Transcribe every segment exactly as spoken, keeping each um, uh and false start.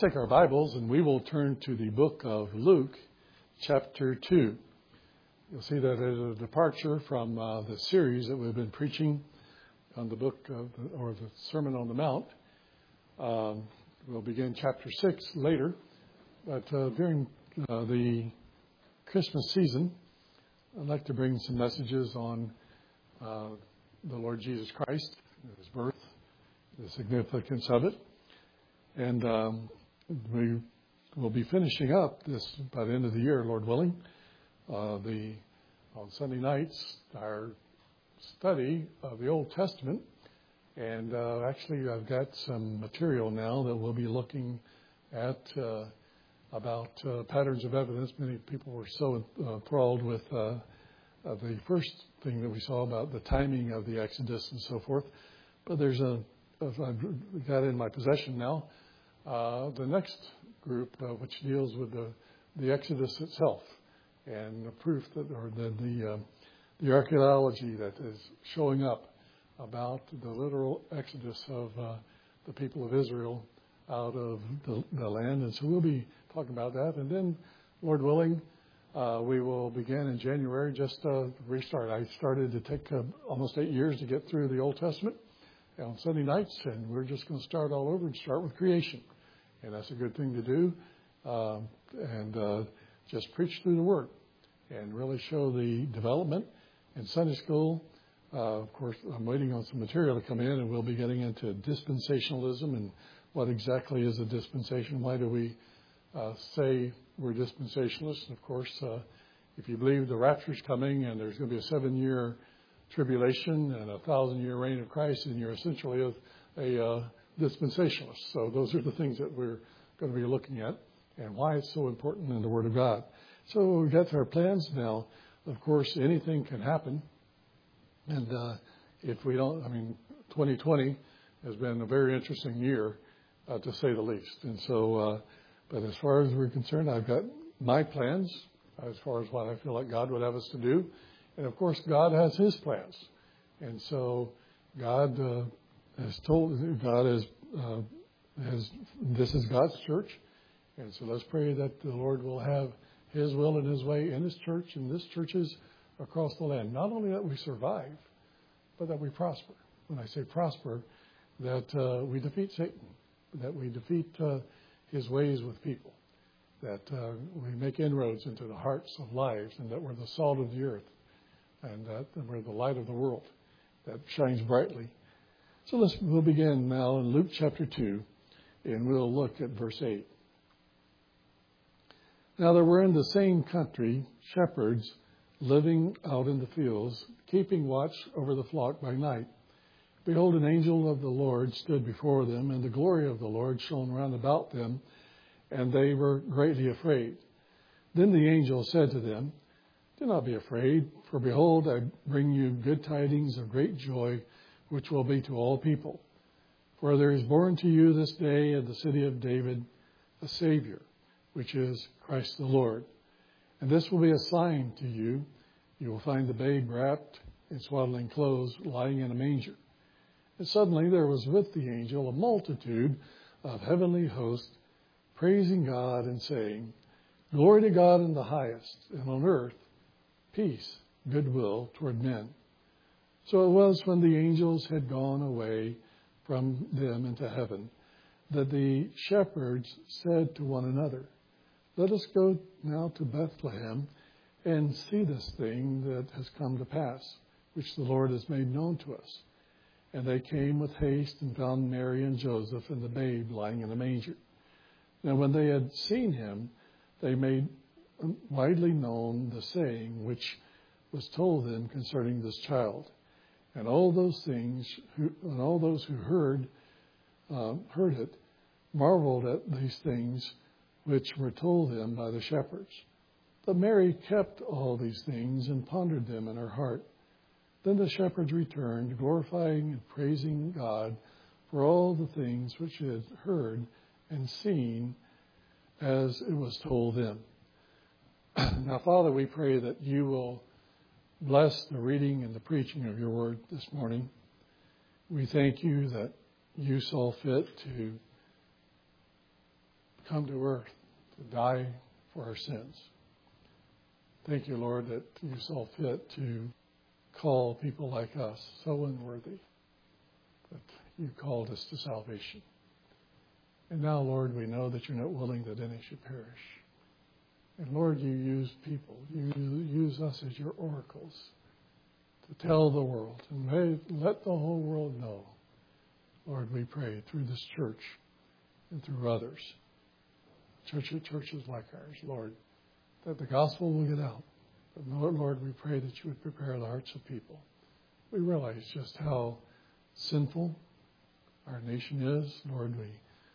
Take our Bibles and we will turn to the book of Luke, chapter two. You'll see that it is a departure from uh, the series that we've been preaching on the book of, or the Sermon on the Mount. Um, we'll begin chapter six later, but uh, during uh, the Christmas season, I'd like to bring some messages on uh, the Lord Jesus Christ, His birth, the significance of it, and um, we will be finishing up this by the end of the year, Lord willing. Uh, the on Sunday nights, our study of the Old Testament, and uh, actually I've got some material now that we'll be looking at uh, about uh, patterns of evidence. Many people were so uh, enthralled with uh, uh, the first thing that we saw about the timing of the Exodus and so forth, but there's a I've got in my possession now. Uh, the next group, uh, which deals with the, the Exodus itself and the proof that, or the the, uh, the archaeology that is showing up about the literal Exodus of uh, the people of Israel out of the, the land. And so we'll be talking about that. And then, Lord willing, uh, we will begin in January, just uh, restart. I started to take uh, almost eight years to get through the Old Testament on Sunday nights, and we're just going to start all over and start with creation. And that's a good thing to do, uh, and uh, just preach through the Word and really show the development. In Sunday school, uh, of course, I'm waiting on some material to come in, and we'll be getting into dispensationalism and what exactly is a dispensation. Why do we uh, say we're dispensationalists? And of course, uh, if you believe the rapture is coming and there's going to be a seven-year tribulation and a thousand-year reign of Christ, and you're essentially a, a uh, dispensationalist. So those are the things that we're going to be looking at and why it's so important in the Word of God. So we got our plans now. Of course, anything can happen. And uh, if we don't, I mean, twenty twenty has been a very interesting year, uh, to say the least. And so, uh, but as far as we're concerned, I've got my plans as far as what I feel like God would have us to do. And of course, God has His plans. And so God uh, has told, God is, uh, has, this is God's church. And so let's pray that the Lord will have His will and His way in His church and His churches across the land. Not only that we survive, but that we prosper. When I say prosper, that uh, we defeat Satan, that we defeat uh, his ways with people, that uh, we make inroads into the hearts of lives, and that we're the salt of the earth, and that we're the light of the world that shines brightly. So let's, we'll begin now in Luke chapter two, and we'll look at verse eight. Now there were in the same country shepherds living out in the fields, keeping watch over the flock by night. Behold, an angel of the Lord stood before them, and the glory of the Lord shone round about them, and they were greatly afraid. Then the angel said to them, Do not be afraid, for behold, I bring you good tidings of great joy, which will be to all people. For there is born to you this day in the city of David a Savior, which is Christ the Lord. And this will be a sign to you. You will find the babe wrapped in swaddling clothes, lying in a manger. And suddenly there was with the angel a multitude of heavenly hosts, praising God and saying, Glory to God in the highest, and on earth peace, goodwill toward men. So it was when the angels had gone away from them into heaven that the shepherds said to one another, Let us go now to Bethlehem and see this thing that has come to pass, which the Lord has made known to us. And they came with haste and found Mary and Joseph and the babe lying in a manger. Now when they had seen him, they made widely known the saying which was told them concerning this child. And all those things, who, and all those who heard uh, heard it, marveled at these things which were told them by the shepherds. But Mary kept all these things and pondered them in her heart. Then the shepherds returned, glorifying and praising God for all the things which they had heard and seen as it was told them. Now, Father, we pray that you will bless the reading and the preaching of your word this morning. We thank you that you saw fit to come to earth to die for our sins. Thank you, Lord, that you saw fit to call people like us, so unworthy, that you called us to salvation. And now, Lord, we know that you're not willing that any should perish. And Lord, you use people. You use us as your oracles to tell the world and may, let the whole world know. Lord, we pray through this church and through others, church churches like ours, Lord, that the gospel will get out. But Lord, Lord, we pray that you would prepare the hearts of people. We realize just how sinful our nation is. Lord, we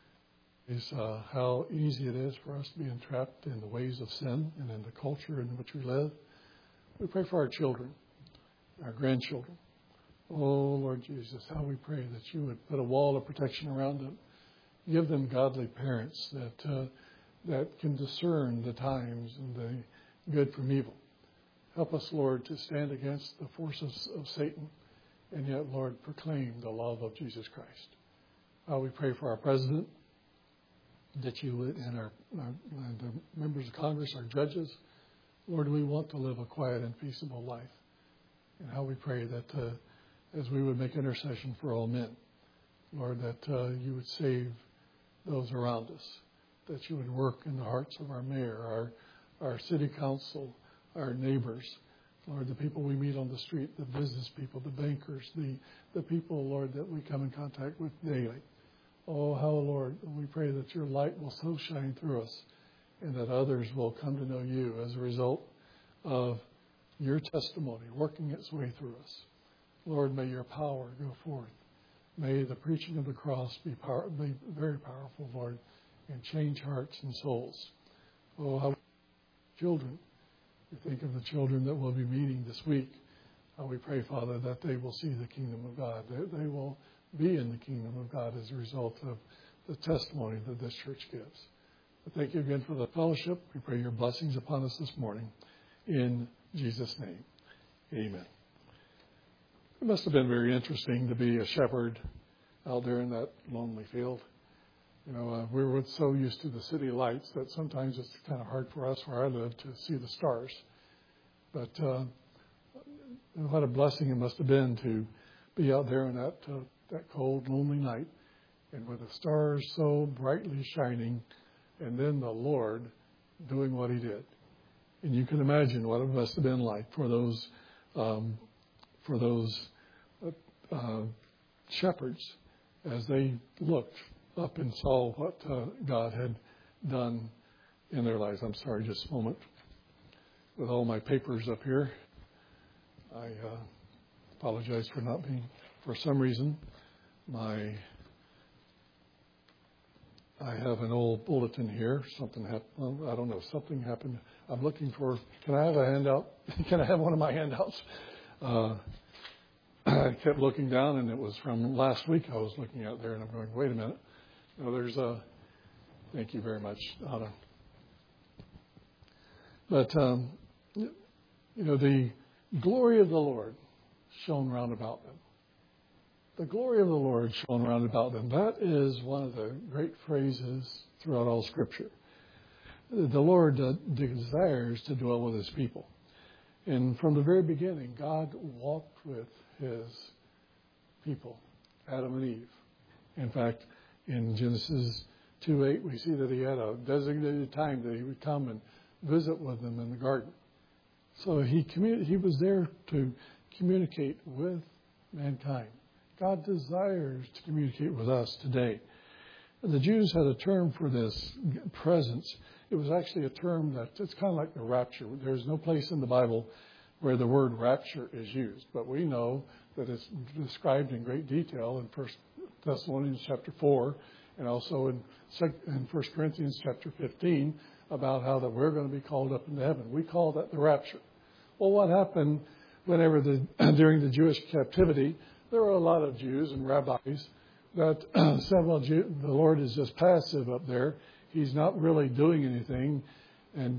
is uh, how easy it is for us to be entrapped in the ways of sin and in the culture in which we live. We pray for our children, our grandchildren. Oh, Lord Jesus, how we pray that you would put a wall of protection around them. Give them godly parents that uh, that can discern the times and the good from evil. Help us, Lord, to stand against the forces of Satan and yet, Lord, proclaim the love of Jesus Christ. Uh, we pray for our president, that you would, and our, our the members of Congress, our judges. Lord, we want to live a quiet and peaceable life. And how we pray that uh, as we would make intercession for all men, Lord, that uh, you would save those around us, that you would work in the hearts of our mayor, our, our city council, our neighbors, Lord, the people we meet on the street, the business people, the bankers, the, the people, Lord, that we come in contact with daily. Oh, how, Lord, we pray that your light will so shine through us and that others will come to know you as a result of your testimony working its way through us. Lord, may your power go forth. May the preaching of the cross be, power, be very powerful, Lord, and change hearts and souls. Oh, how children, we think of the children that we'll be meeting this week. How we pray, Father, that they will see the kingdom of God. They, they will be in the kingdom of God as a result of the testimony that this church gives. But thank you again for the fellowship. We pray your blessings upon us this morning. In Jesus' name, amen. It must have been very interesting to be a shepherd out there in that lonely field. You know, uh, we were so used to the city lights that sometimes it's kind of hard for us where I live to see the stars. But uh, what a blessing it must have been to be out there in that uh, that cold, lonely night, and with the stars so brightly shining, and then the Lord doing what he did. And you can imagine what it must have been like for those um, for those uh, uh, shepherds as they looked up and saw what uh, God had done in their lives. I'm sorry, just a moment. With all my papers up here, I uh, apologize for not being, for some reason, my, I have an old bulletin here. Something happened, well, I don't know, something happened. I'm looking for, can I have a handout? Can I have one of my handouts? Uh, I kept looking down, and it was from last week I was looking out there, and I'm going, wait a minute. No, there's a, thank you very much, Anna. But, um, you know, the glory of the Lord shone round about them. The glory of the Lord shone round about them. That is one of the great phrases throughout all Scripture. The Lord uh, desires to dwell with his people. And from the very beginning, God walked with his people, Adam and Eve. In fact, in Genesis two eight, we see that he had a designated time that he would come and visit with them in the garden. So he commun- he was there to communicate with mankind. God desires to communicate with us today. The Jews had a term for this presence. It was actually a term that it's kind of like the rapture. There's no place in the Bible where the word rapture is used, but we know that it's described in great detail in First Thessalonians chapter four, and also in in First Corinthians chapter fifteen, about how that we're going to be called up into heaven. We call that the rapture. Well, what happened whenever the during the Jewish captivity? There were a lot of Jews and rabbis that said, well, the Lord is just passive up there. He's not really doing anything, and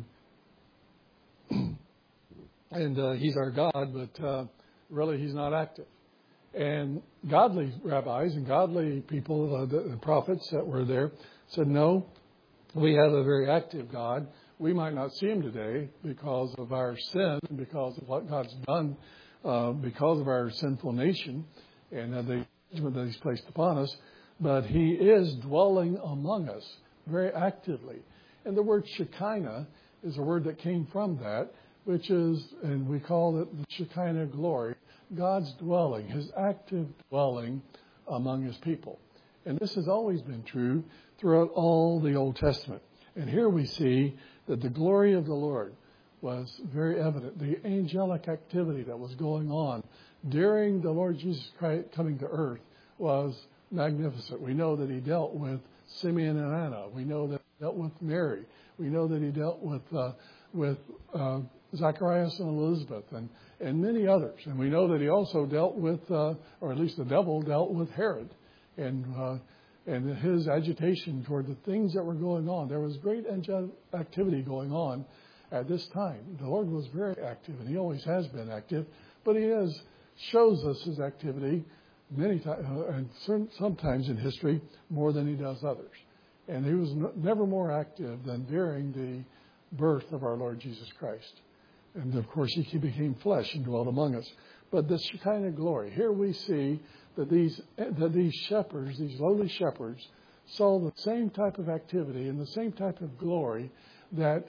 and uh, he's our God, but uh, really he's not active. And godly rabbis and godly people, uh, the, the prophets that were there, said, no, we have a very active God. We might not see him today because of our sin and because of what God's done, uh, because of our sinful nation and uh, the judgment that he's placed upon us. But he is dwelling among us very actively. And the word Shekinah is a word that came from that, which is, and we call it the Shekinah glory, God's dwelling, his active dwelling among his people. And this has always been true throughout all the Old Testament. And here we see that the glory of the Lord was very evident. The angelic activity that was going on during the Lord Jesus Christ coming to earth was magnificent. We know that he dealt with Simeon and Anna. We know that he dealt with Mary. We know that he dealt with uh, with uh, Zacharias and Elizabeth and, and many others. And we know that he also dealt with, uh, or at least the devil dealt with Herod and uh, and his agitation toward the things that were going on. There was great angelic activity going on at this time. The Lord was very active, and he always has been active, but he has shows us his activity many times, uh, and sometimes in history, more than he does others. And he was n- never more active than during the birth of our Lord Jesus Christ. And of course, he became flesh and dwelt among us. But the Shekinah glory, here we see that these that these shepherds, these lowly shepherds, saw the same type of activity and the same type of glory that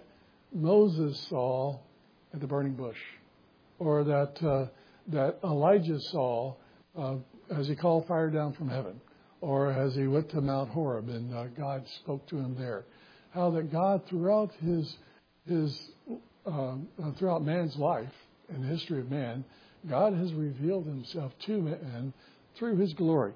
Moses saw at the burning bush, or that uh, that Elijah saw uh, as he called fire down from heaven, or as he went to Mount Horeb and uh, God spoke to him there. How that God throughout his his uh, throughout man's life and the history of man, God has revealed himself to man through his glory.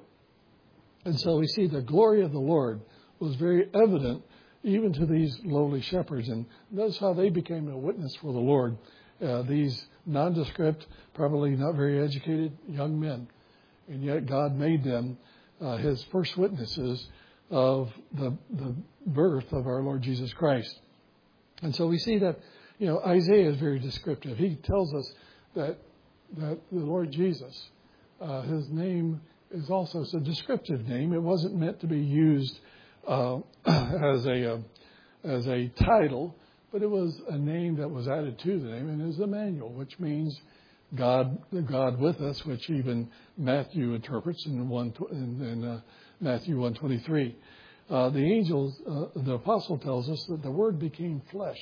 And so we see the glory of the Lord was very evident even to these lowly shepherds. And notice how they became a witness for the Lord. Uh, these nondescript, probably not very educated young men. And yet God made them uh, his first witnesses of the, the birth of our Lord Jesus Christ. And so we see that, you know, Isaiah is very descriptive. He tells us that that the Lord Jesus, uh, his name is also it's a descriptive name. It wasn't meant to be used uh, as a uh, as a title, but it was a name that was added to the name, and it is Emmanuel, which means God, the God with us, which even Matthew interprets in one in, in uh, Matthew one twenty-three. Uh, the angels, uh, the apostle tells us that the Word became flesh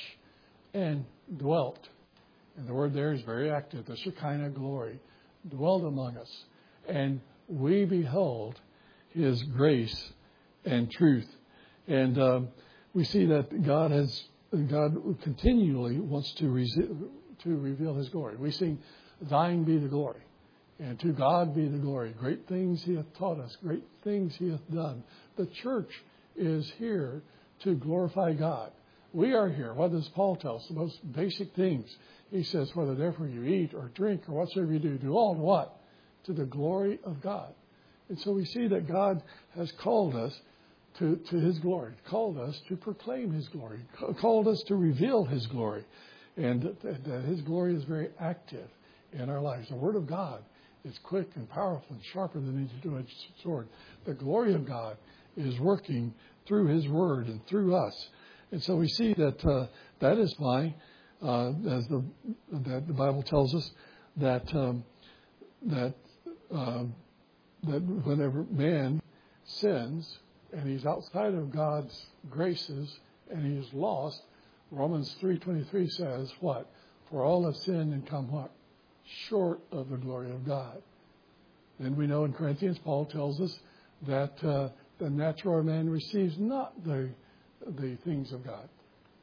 and dwelt. And the word there is very active. The Shekinah glory dwelled among us. And we beheld his grace and truth. And um, we see that God has, God continually wants to, resi- to reveal his glory. We sing, thine be the glory. And to God be the glory. Great things he hath taught us. Great things he hath done. The church is here to glorify God. We are here. What does Paul tell us? The most basic things. He says, whether therefore you eat or drink or whatsoever you do, do all to what? To the glory of God. And so we see that God has called us to, to his glory, called us to proclaim his glory, called us to reveal his glory. And that, that his glory is very active in our lives. The Word of God is quick and powerful and sharper than any two-edged sword. The glory of God is working through his Word and through us. And so we see that uh, that is why, uh, as the that the Bible tells us, that um, that uh, that whenever man sins and he's outside of God's graces and he's lost, Romans three twenty-three says what? For all have sinned and come what? Short of the glory of God. Then we know in Corinthians, Paul tells us that uh, the natural man receives not the the things of God.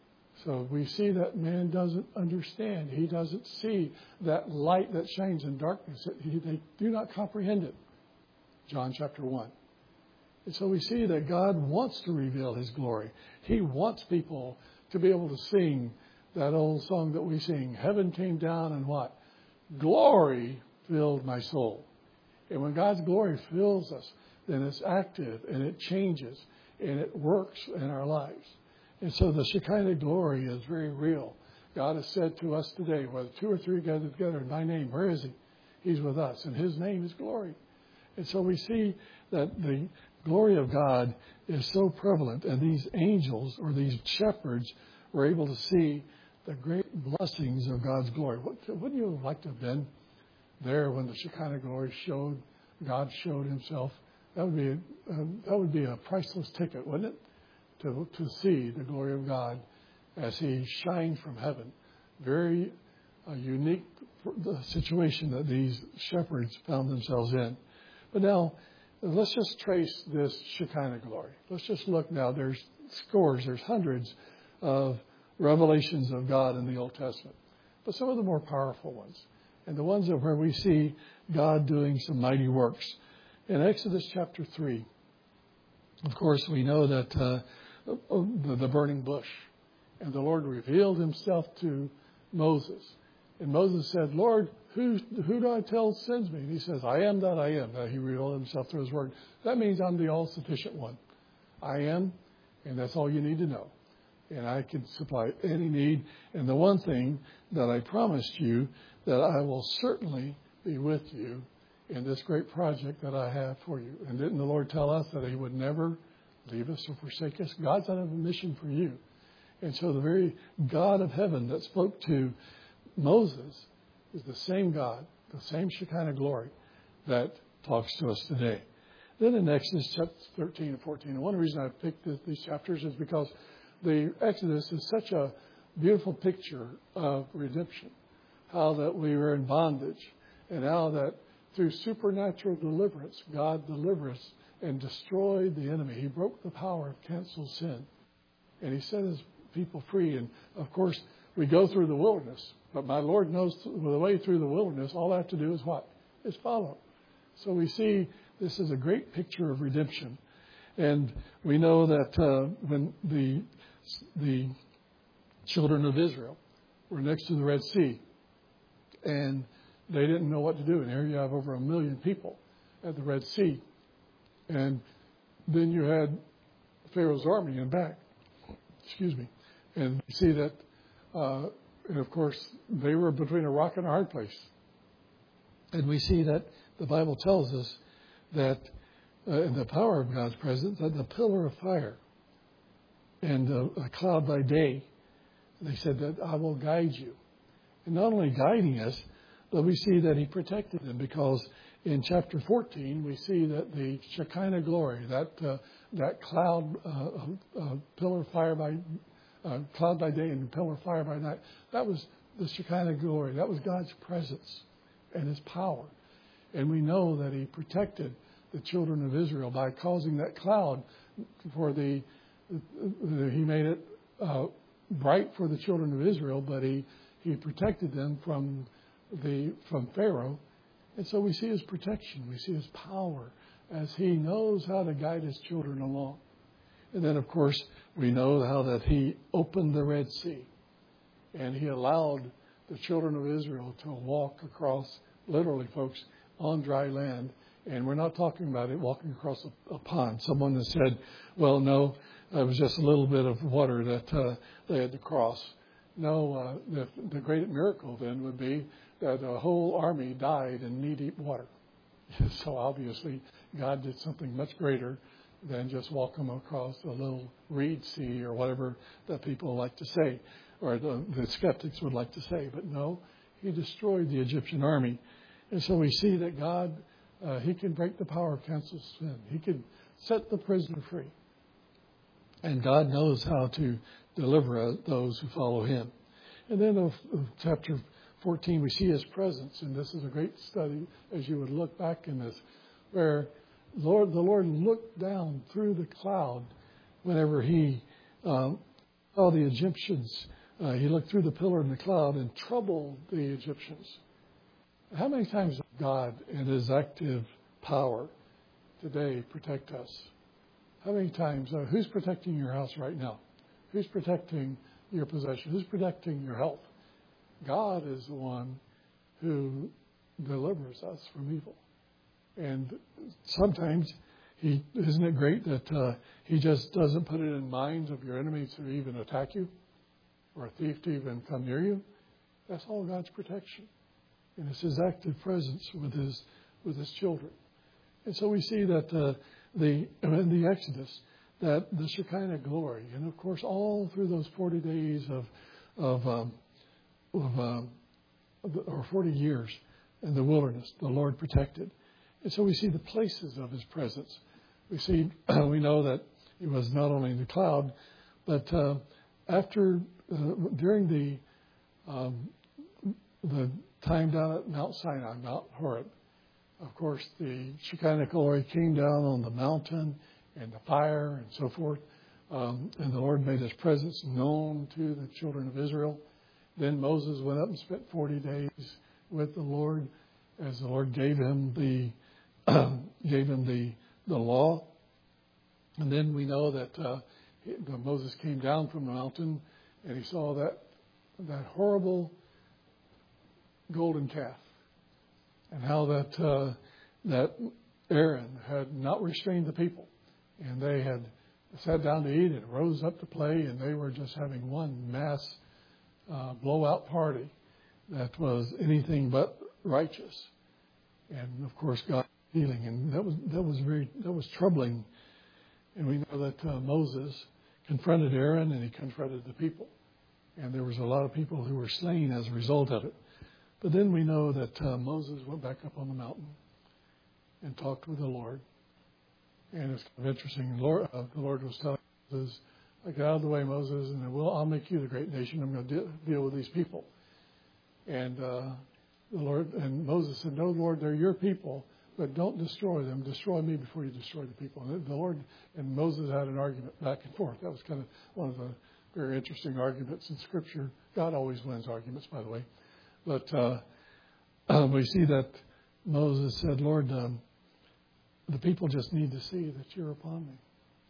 So we see that man doesn't understand. He doesn't see that light that shines in darkness. He, they do not comprehend it. John chapter one. And so we see that God wants to reveal his glory. He wants people to be able to sing that old song that we sing. Heaven came down and what? Glory filled my soul. And when God's glory fills us, then it's active and it changes and it works in our lives. And so the Shekinah glory is very real. God has said to us today, whether two or three gather together in my name, where is he? He's with us, and his name is glory. And so we see that the glory of God is so prevalent, and these angels or these shepherds were able to see the great blessings of God's glory. Wouldn't you have liked to have been there when the Shekinah glory showed, God showed himself? That would be a, uh, that would be a priceless ticket, wouldn't it? To, to see the glory of God as he shined from heaven. Very uh, unique situation that these shepherds found themselves in. But now, let's just trace this Shekinah glory. Let's just look now. There's scores, there's hundreds of revelations of God in the Old Testament. But some of the more powerful ones, and the ones where we see God doing some mighty works. In Exodus chapter three, of course, we know that uh, the, the burning bush, and the Lord revealed himself to Moses. And Moses said, Lord, who, who do I tell sends me? And he says, I am that I am. Now, he revealed himself through his word. That means I'm the all-sufficient one. I am, and that's all you need to know. And I can supply any need. And the one thing that I promised you, that I will certainly be with you in this great project that I have for you. And didn't the Lord tell us that he would never leave us or forsake us? God's out of a mission for you. And so the very God of heaven that spoke to Moses is the same God, the same Shekinah glory that talks to us today. Then in Exodus chapter thirteen and fourteen, and one reason I picked this, these chapters is because the Exodus is such a beautiful picture of redemption. How that we were in bondage, and how that through supernatural deliverance, God delivered us and destroyed the enemy. He broke the power of canceled sin. And he set his people free. And, of course, we go through the wilderness. But my Lord knows the way through the wilderness. All I have to do is what? Is follow. So we see this is a great picture of redemption. And we know that uh, when the the children of Israel were next to the Red Sea, and they didn't know what to do. And here you have over a million people at the Red Sea. And then you had Pharaoh's army in back. Excuse me. And you see that, uh, and of course, they were between a rock and a hard place. And we see that the Bible tells us that uh, in the power of God's presence, that the pillar of fire and uh, a cloud by day, they said that I will guide you. And not only guiding us, but we see that he protected them, because in chapter fourteen, we see that the Shekinah glory, that uh, that cloud, uh, uh, pillar of fire by uh, cloud by day and pillar of fire by night, that was the Shekinah glory. That was God's presence and his power. And we know that he protected the children of Israel by causing that cloud for the, the he made it uh, bright for the children of Israel, but he He protected them from the from Pharaoh. And so we see his protection. We see his power as he knows how to guide his children along. And then, of course, we know how that he opened the Red Sea. And he allowed the children of Israel to walk across, literally, folks, on dry land. And we're not talking about it walking across a, a pond. Someone has said, well, no, it was just a little bit of water that uh, they had to cross. No, uh, the, the great miracle then would be that a whole army died in knee-deep water. So obviously, God did something much greater than just walk them across a little reed sea or whatever that people like to say, or the, the skeptics would like to say. But no, he destroyed the Egyptian army. And so we see that God, uh, he can break the power of canceled sin. He can set the prisoner free. And God knows how to deliver those who follow him. And then of, of chapter fourteen, we see his presence. And this is a great study as you would look back in this, where Lord, the Lord looked down through the cloud whenever he um, saw the Egyptians. Uh, he looked through the pillar in the cloud and troubled the Egyptians. How many times does God in his active power today protect us? How many times? Uh, who's protecting your house right now? Who's protecting your possession? Who's protecting your health? God is the one who delivers us from evil. And sometimes, he isn't it great that uh, he just doesn't put it in minds of your enemies to even attack you, or a thief to even come near you? That's all God's protection. And it's his active presence with his with his children. And so we see that uh, the in the Exodus, that the Shekinah glory, and of course, all through those forty days of of, um, of um, or forty years in the wilderness, the Lord protected, and so we see the places of His presence. We see we know that He was not only in the cloud, but uh, after uh, during the um, the time down at Mount Sinai, Mount Horeb. Of course, the Shekinah glory came down on the mountain and the fire and so forth. Um, and the Lord made His presence known to the children of Israel. Then Moses went up and spent forty days with the Lord as the Lord gave him the gave him the the law. And then we know that uh, he, Moses came down from the mountain and he saw that that horrible golden calf. And how that uh, that Aaron had not restrained the people, and they had sat down to eat and rose up to play, and they were just having one mass uh, blowout party that was anything but righteous. And of course, God healing, and that was that was very that was troubling. And we know that uh, Moses confronted Aaron, and he confronted the people, and there was a lot of people who were slain as a result of it. But then we know that uh, Moses went back up on the mountain and talked with the Lord. And it's kind of interesting. The Lord, uh, the Lord was telling Moses, "Get out of the way, Moses, and we'll, I'll make you the great nation. I'm going to de- deal with these people." And uh, the Lord and Moses said, "No, Lord, they're your people, but don't destroy them. Destroy me before you destroy the people." And the Lord and Moses had an argument back and forth. That was kind of one of the very interesting arguments in Scripture. God always wins arguments, by the way. But uh, uh, we see that Moses said, "Lord, um, the people just need to see that you're upon me."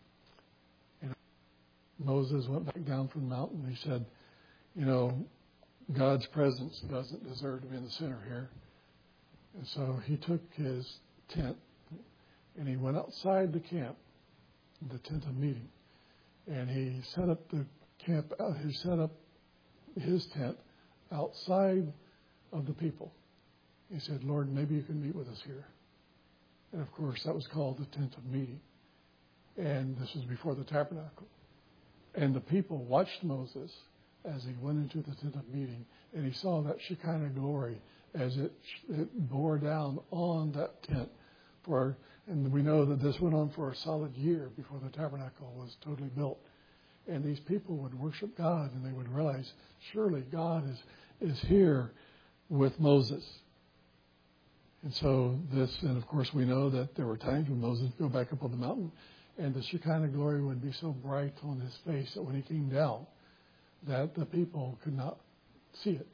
And Moses went back down from the mountain. He said, "You know, God's presence doesn't deserve to be in the center here." And so he took his tent and he went outside the camp, the tent of meeting, and he set up the camp. Uh, he set up his tent outside of the people. He said, "Lord, maybe you can meet with us here." And of course, that was called the tent of meeting. And this was before the tabernacle. And the people watched Moses as he went into the tent of meeting, and he saw that Shekinah glory as it, it bore down on that tent. For, and we know that this went on for a solid year before the tabernacle was totally built. And these people would worship God, and they would realize, surely God is, is here with Moses. And so this, and of course we know that there were times when Moses would go back up on the mountain, and the Shekinah glory would be so bright on his face that when he came down, that the people could not see it.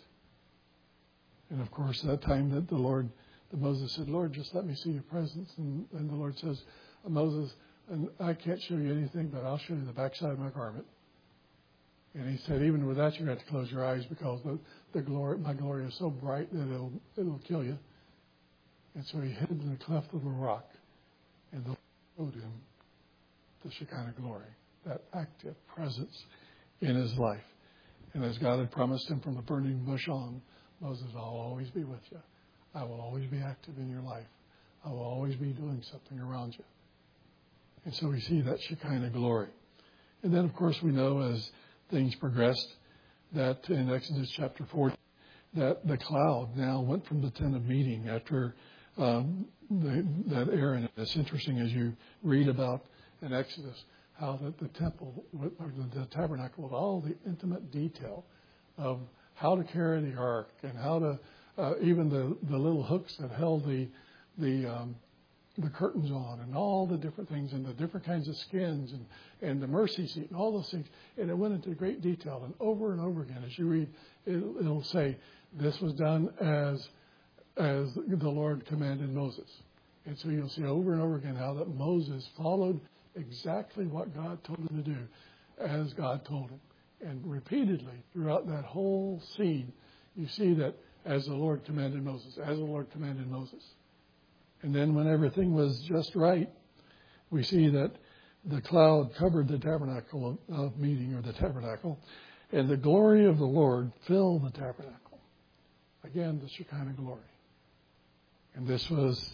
And of course, that time that the Lord, that Moses said, "Lord, just let me see your presence." And, and the Lord says, "Moses, and I can't show you anything, but I'll show you the backside of my garment." And he said, "Even with that, you have to close your eyes because the, the glory, my glory is so bright that it'll it'll kill you." And so he hid in the cleft of a rock, and the Lord showed him the Shekinah glory, that active presence in his life. And as God had promised him from the burning bush on, "Moses, I'll always be with you. I will always be active in your life. I will always be doing something around you." And so we see that Shekinah glory. And then, of course, we know as things progressed that in Exodus chapter forty, that the cloud now went from the tent of meeting after um, the, that Aaron. It's interesting as you read about in Exodus how that the temple, or the, the tabernacle, with all the intimate detail of how to carry the ark and how to, uh, even the, the little hooks that held the the um, the curtains on, and all the different things, and the different kinds of skins, and, and the mercy seat, and all those things. And it went into great detail. And over and over again, as you read, it, it'll say, this was done as as the Lord commanded Moses. And so you'll see over and over again how that Moses followed exactly what God told him to do, as God told him. And repeatedly throughout that whole scene, you see that as the Lord commanded Moses, as the Lord commanded Moses. And then when everything was just right, we see that the cloud covered the tabernacle of, of meeting, or the tabernacle, and the glory of the Lord filled the tabernacle. Again, the Shekinah glory. And this was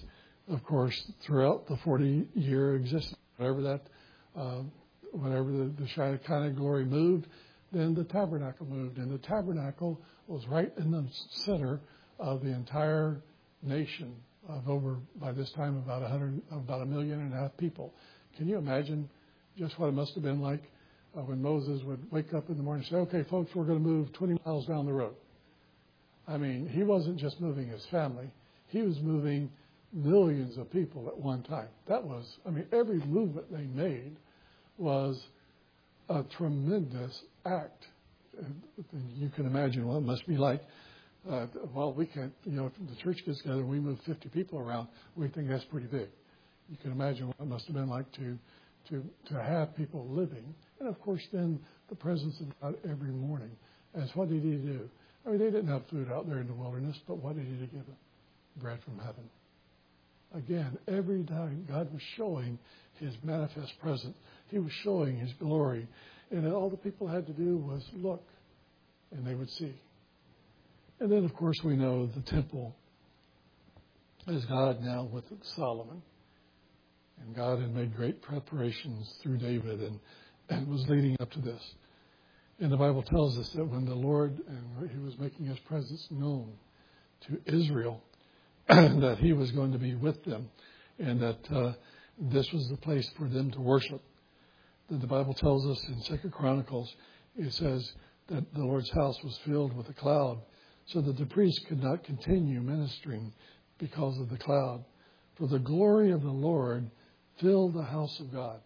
of course, throughout the forty-year existence, whatever that, uh, whenever the, the Shekinah glory moved, then the tabernacle moved. And the tabernacle was right in the center of the entire nation of over, by this time, about a hundred, about a million and a half people. Can you imagine just what it must have been like uh, when Moses would wake up in the morning and say, okay, folks, we're going to move twenty miles down the road. I mean, he wasn't just moving his family. He was moving millions of people at one time. That was, I mean, every movement they made was a tremendous act. And you can imagine what it must be like. Uh, well, we can't, you know, if the church gets together and we move fifty people around, we think that's pretty big. You can imagine what it must have been like to, to, to have people living. And, of course, then the presence of God every morning. As what did he do? I mean, they didn't have food out there in the wilderness, but what did he give them? Bread from heaven. Again, every time God was showing his manifest presence. He was showing his glory. And all the people had to do was look, and they would see. And then, of course, we know the temple is God now with Solomon. And God had made great preparations through David and, and was leading up to this. And the Bible tells us that when the Lord, and he was making his presence known to Israel, that he was going to be with them, and that uh, this was the place for them to worship. That the Bible tells us in Second Chronicles, it says that the Lord's house was filled with a cloud, so that the priest could not continue ministering because of the cloud. For the glory of the Lord filled the house of God.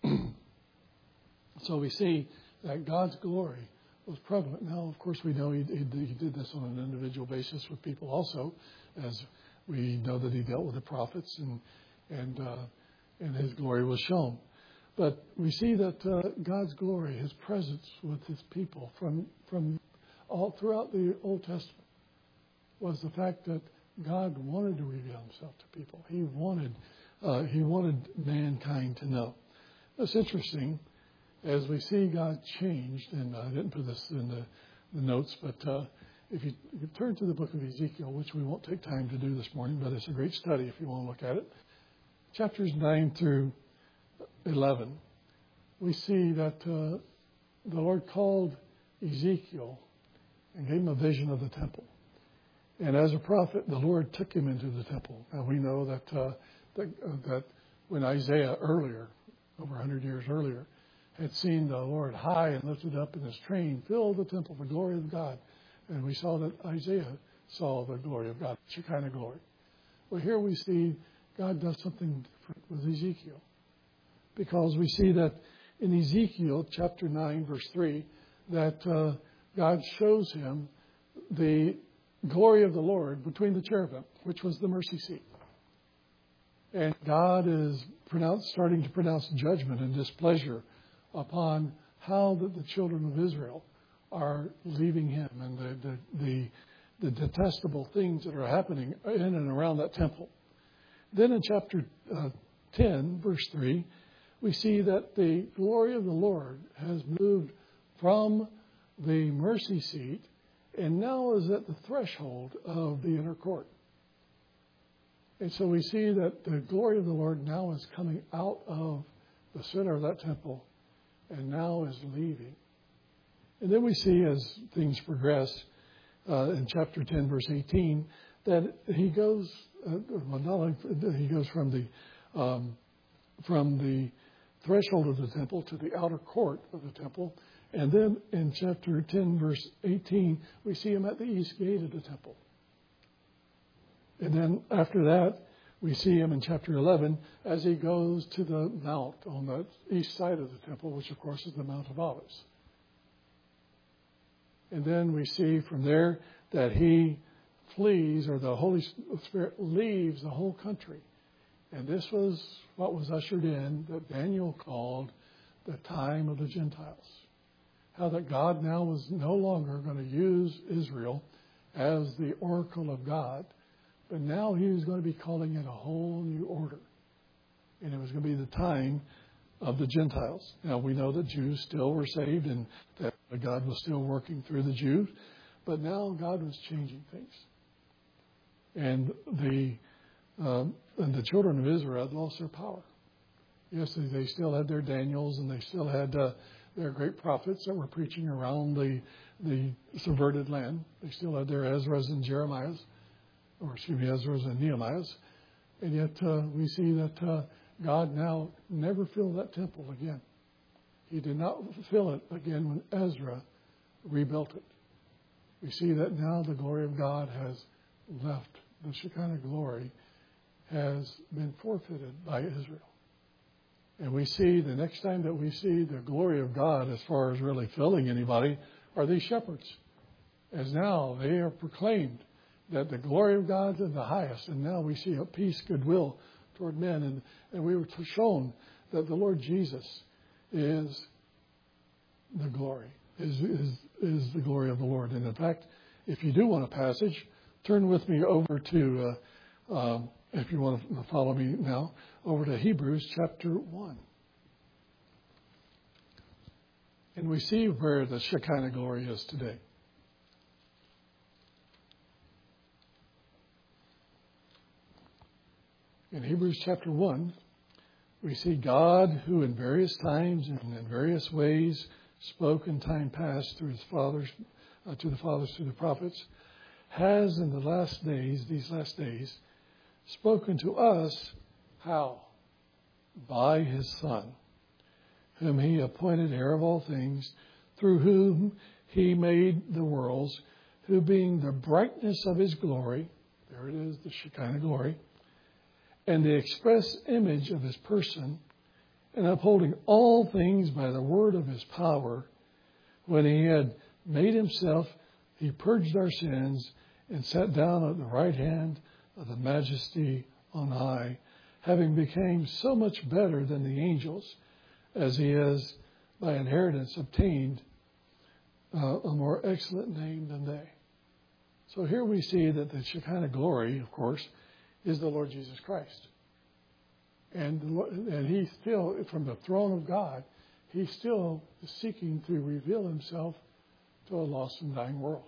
So we see that God's glory was prevalent. Now, of course, we know he, he, he did this on an individual basis with people also, as we know that he dealt with the prophets, and and uh, and his glory was shown. But we see that uh, God's glory, his presence with his people from from all throughout the Old Testament, was the fact that God wanted to reveal himself to people. He wanted uh, he wanted mankind to know. It's interesting as we see God changed, and I didn't put this in the, the notes, but uh, if you, you turn to the book of Ezekiel, which we won't take time to do this morning, but it's a great study if you want to look at it. Chapters nine through eleven, we see that uh, the Lord called Ezekiel and gave him a vision of the temple. And as a prophet, the Lord took him into the temple. Now we know that uh, that, uh, that when Isaiah earlier, over one hundred years earlier, had seen the Lord high and lifted up, and his train filled the temple, the glory of God. And we saw that Isaiah saw the glory of God, Shekinah glory. Well, here we see God does something different with Ezekiel. Because we see that in Ezekiel chapter nine, verse three, that uh, God shows him the glory of the Lord between the cherubim, which was the mercy seat. And God is pronounced, starting to pronounce judgment and displeasure upon how the, the children of Israel are leaving him, and the, the, the, the detestable things that are happening in and around that temple. Then in chapter uh, ten, verse three, we see that the glory of the Lord has moved from the mercy seat and now is at the threshold of the inner court. And so we see that the glory of the Lord now is coming out of the center of that temple and now is leaving. And then we see, as things progress, uh, in chapter ten, verse eighteen, that he goes, uh, well, not only he goes from the um, from the threshold of the temple to the outer court of the temple, and then in chapter ten, verse eighteen, we see him at the east gate of the temple. And then after that, we see him in chapter eleven as he goes to the mount on the east side of the temple, which of course is the Mount of Olives. And then we see from there that he flees, or the Holy Spirit leaves the whole country. And this was what was ushered in that Daniel called the time of the Gentiles. How that God now was no longer going to use Israel as the oracle of God, but now he was going to be calling it a whole new order. And it was going to be the time of the Gentiles. Now, we know that Jews still were saved and that God was still working through the Jews, but now God was changing things. And the um, and the children of Israel had lost their power. Yes, they, they still had their Daniels, and they still had uh, their great prophets that were preaching around the the subverted land. They still had their Ezras and Jeremiahs, or excuse me, Ezras and Nehemiahs. And yet uh, we see that uh, God now never filled that temple again. He did not fill it again when Ezra rebuilt it. We see that now the glory of God has left. The Shekinah glory has been forfeited by Israel. And we see the next time that we see the glory of God as far as really filling anybody are these shepherds. As now they are proclaimed that the glory of God is the highest. And now we see a peace, goodwill toward men. And, and we were shown that the Lord Jesus is the glory, is, is, is the glory of the Lord. And in fact, if you do want a passage, turn with me over to, uh, um, if you want to follow me now, over to Hebrews chapter one. And we see where the Shekinah glory is today. In Hebrews chapter one, we see God who in various times and in various ways spoke in time past through his fathers, uh, to the fathers through the prophets, has in the last days, these last days, spoken to us how? By his Son, whom he appointed heir of all things, through whom he made the worlds, who being the brightness of his glory, there it is, the Shekinah glory, and the express image of his person, and upholding all things by the word of his power, when he had made himself, he purged our sins and sat down at the right hand of the majesty on high, having become so much better than the angels, as he has by inheritance obtained uh, a more excellent name than they. So here we see that the Shekinah glory, of course, is the Lord Jesus Christ. And, and he still, from the throne of God, he still is seeking to reveal himself to a lost and dying world.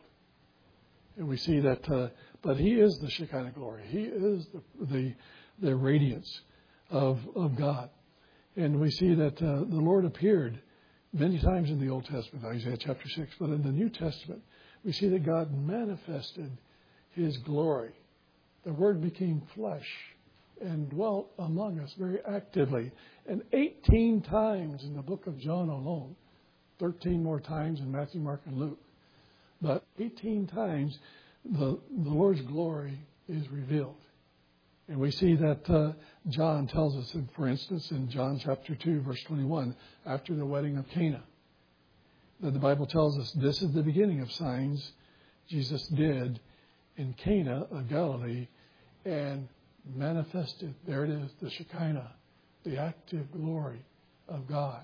And we see that, uh, but he is the Shekinah glory. He is the the, the radiance of, of God. And we see that uh, the Lord appeared many times in the Old Testament, Isaiah chapter six, but in the New Testament, we see that God manifested his glory. The Word became flesh and dwelt among us very actively. And eighteen times in the book of John alone, thirteen more times in Matthew, Mark, and Luke. But eighteen times the, the Lord's glory is revealed. And we see that uh, John tells us, for instance, in John chapter two, verse twenty-one, after the wedding of Cana, that the Bible tells us this is the beginning of signs Jesus did in Cana of Galilee and manifested, there it is, the Shekinah, the active glory of God.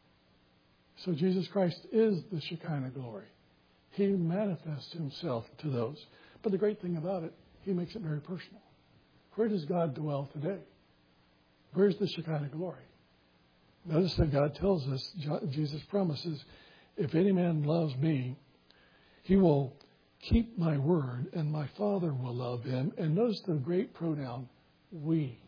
So Jesus Christ is the Shekinah glory. He manifests himself to those. But the great thing about it, he makes it very personal. Where does God dwell today? Where's the Shekinah glory? Notice that God tells us, Jesus promises, if any man loves me, he will keep my word, and my Father will love him. And notice the great pronoun, we.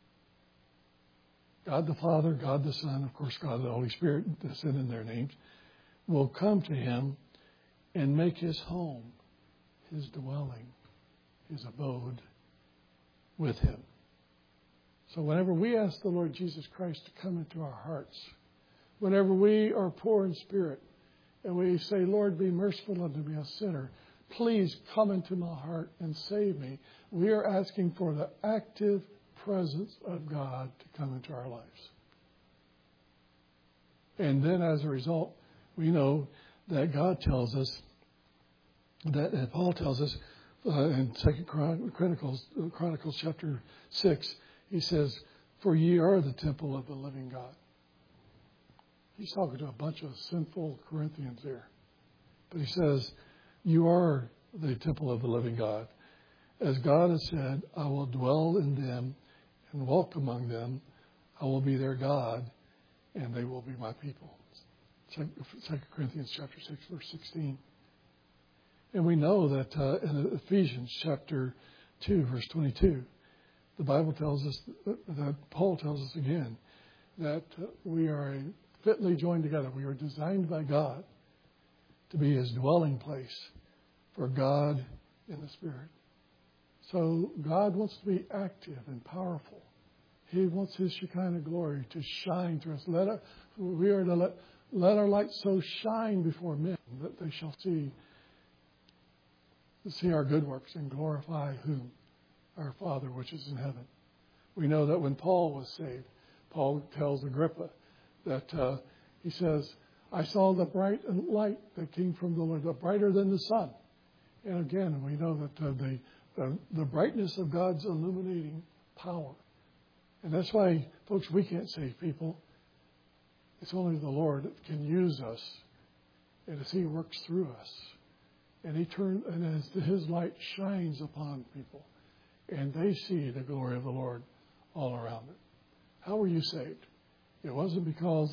God the Father, God the Son, of course, God the Holy Spirit, that's in their names, will come to him and make his home, his dwelling, his abode with him. So whenever we ask the Lord Jesus Christ to come into our hearts, whenever we are poor in spirit, and we say, Lord, be merciful unto me, a sinner, please come into my heart and save me, we are asking for the active presence of God to come into our lives. And then as a result, we know that God tells us, that and Paul tells us uh, in Second Chronicles, Chronicles chapter six, he says, for ye are the temple of the living God. He's talking to a bunch of sinful Corinthians there. But he says, you are the temple of the living God. As God has said, I will dwell in them and walk among them. I will be their God, and they will be my people. Second Corinthians chapter six, verse sixteen. And we know that uh, in Ephesians chapter two, verse twenty-two, The Bible tells us, that Paul tells us again, that we are fitly joined together. We are designed by God to be His dwelling place for God in the Spirit. So God wants to be active and powerful. He wants His Shekinah glory to shine through us. Let our, we are to let, let our light so shine before men that they shall see, see our good works and glorify whom? Our Father which is in heaven. We know that when Paul was saved, Paul tells Agrippa that uh, he says, I saw the bright light that came from the Lord, the brighter than the sun. And again, we know that uh, the, the the brightness of God's illuminating power. And that's why, folks, we can't save people. It's only the Lord that can use us, and as He works through us, and He turns, and as His light shines upon people, and they see the glory of the Lord all around them. How were you saved? It wasn't because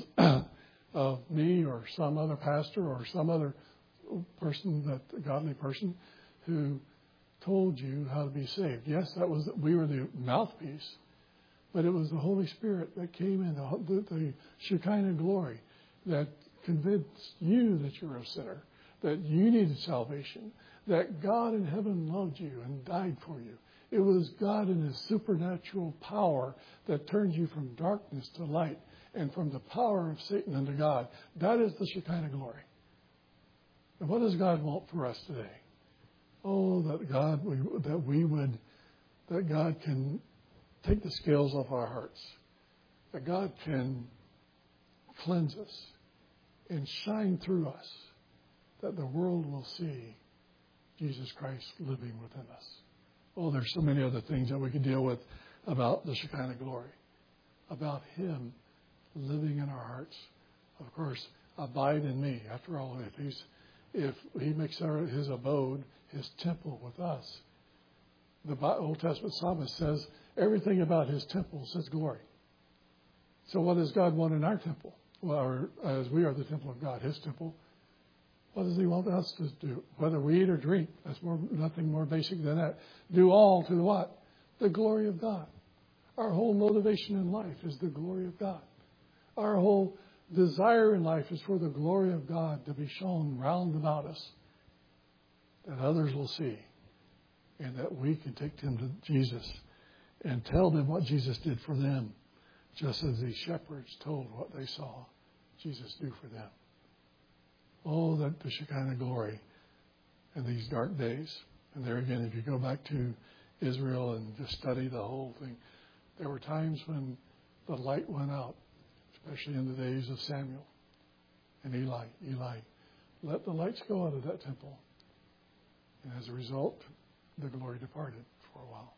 of me or some other pastor or some other person, that godly person, who told you how to be saved. Yes, that was we were the mouthpiece, but it was the Holy Spirit that came in, the, the Shekinah glory, that convinced you that you were a sinner, that you needed salvation, that God in heaven loved you and died for you. It was God in His supernatural power that turns you from darkness to light and from the power of Satan unto God. That is the Shekinah glory. And what does God want for us today? Oh, that God, we, that we would, that God can take the scales off our hearts, that God can cleanse us and shine through us, that the world will see Jesus Christ living within us. Oh, there's so many other things that we could deal with about the Shekinah glory, about Him living in our hearts. Of course, abide in me. After all, if He's, if He makes our, His abode, His temple with us, the Old Testament psalmist says everything about His temple says glory. So what does God want in our temple? Well, our, as we are the temple of God, His temple. What does He want us to do? Whether we eat or drink, that's more, nothing more basic than that. Do all to the what? The glory of God. Our whole motivation in life is the glory of God. Our whole desire in life is for the glory of God to be shown round about us, that others will see, and that we can take them to Jesus and tell them what Jesus did for them, just as these shepherds told what they saw Jesus do for them. Oh, that the Shekinah glory in these dark days. And there again, if you go back to Israel and just study the whole thing, there were times when the light went out, especially in the days of Samuel and Eli. Eli, let the lights go out of that temple. And as a result, the glory departed for a while.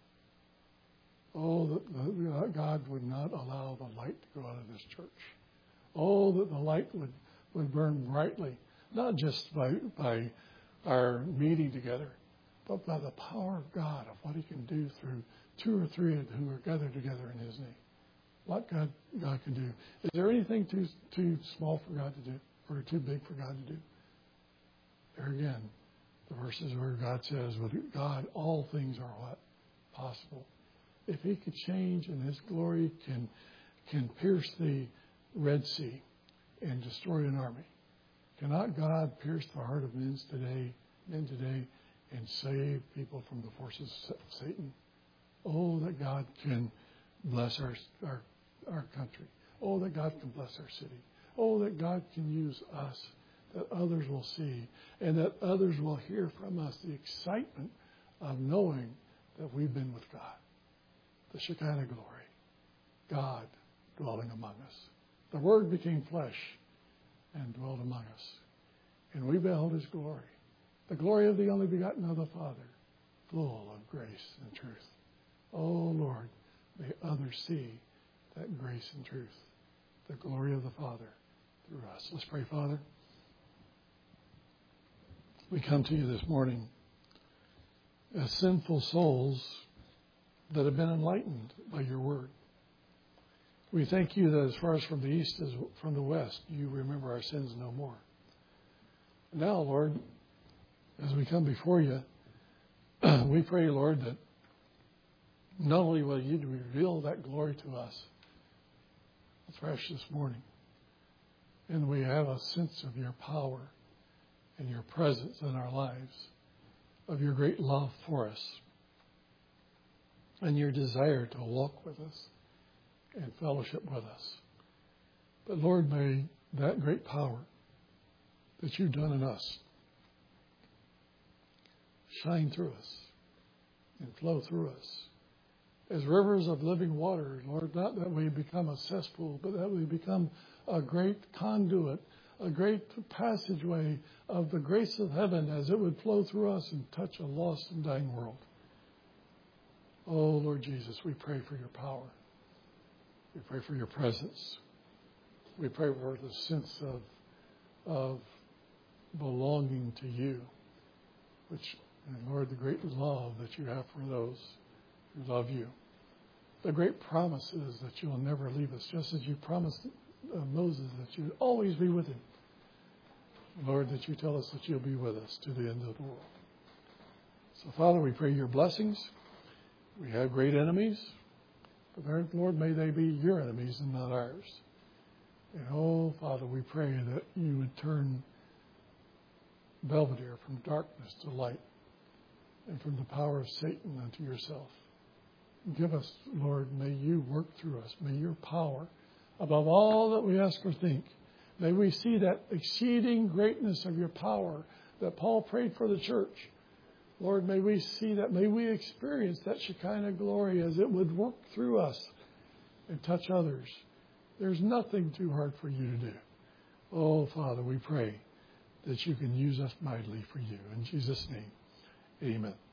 Oh, that God would not allow the light to go out of this church. Oh, that the light would, would burn brightly, not just by, by our meeting together, but by the power of God, of what He can do through two or three who are gathered together in His name. What God, God can do. Is there anything too too small for God to do, or too big for God to do? There again, the verses where God says, with God, all things are what? Possible. If He could change and His glory can can pierce the Red Sea and destroy an army, cannot God pierce the heart of men today, men today, and save people from the forces of Satan? Oh, that God can bless our our our country. Oh, that God can bless our city. Oh, that God can use us, that others will see, and that others will hear from us the excitement of knowing that we've been with God. The Shekinah glory, God dwelling among us. The Word became flesh and dwelt among us. And we beheld His glory, the glory of the only begotten of the Father, full of grace and truth. Oh, Lord, may others see that grace and truth, the glory of the Father through us. Let's pray, Father. We come to you this morning as sinful souls that have been enlightened by your word. We thank you that as far as from the east as from the west, you remember our sins no more. Now, Lord, as we come before you, we pray, Lord, that Not only will you reveal that glory to us fresh this morning, and we have a sense of your power and your presence in our lives, of your great love for us, and your desire to walk with us and fellowship with us. But Lord, may that great power that you've done in us shine through us and flow through us as rivers of living water, Lord, not that we become a cesspool, but that we become a great conduit, a great passageway of the grace of heaven as it would flow through us and touch a lost and dying world. Oh, Lord Jesus, we pray for your power. We pray for your presence. We pray for the sense of, of belonging to you, which, and Lord, the great love that you have for those who love you. The great promise is that you'll never leave us, just as you promised uh, Moses that you would always be with him. Lord, that you tell us that you'll be with us to the end of the world. So, Father, we pray your blessings. We have great enemies, but Lord, may they be your enemies and not ours. And, oh, Father, we pray that you would turn Belvedere from darkness to light and from the power of Satan unto yourself. Give us, Lord, may you work through us. May your power, above all that we ask or think, may we see that exceeding greatness of your power that Paul prayed for the church. Lord, may we see that. May we experience that Shekinah glory as it would work through us and touch others. There's nothing too hard for you to do. Oh, Father, we pray that you can use us mightily for you. In Jesus' name, amen.